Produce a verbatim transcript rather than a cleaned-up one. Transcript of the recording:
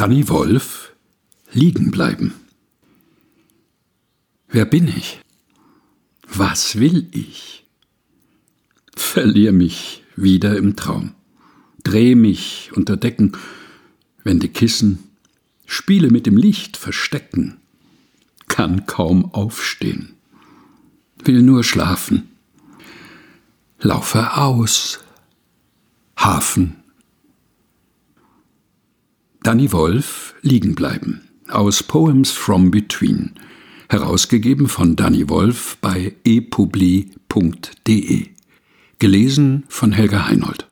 Danny Wolf, liegen bleiben. Wer bin ich? Was will ich? Verlier mich wieder im Traum. Dreh mich unter Decken, wende Kissen, spiele mit dem Licht verstecken, kann kaum aufstehen, will nur schlafen, laufe aus, Hafen. Danny Wolf, liegen bleiben, aus Poems from Between, herausgegeben von Danny Wolf bei e publi punkt de, gelesen von Helga Heinold.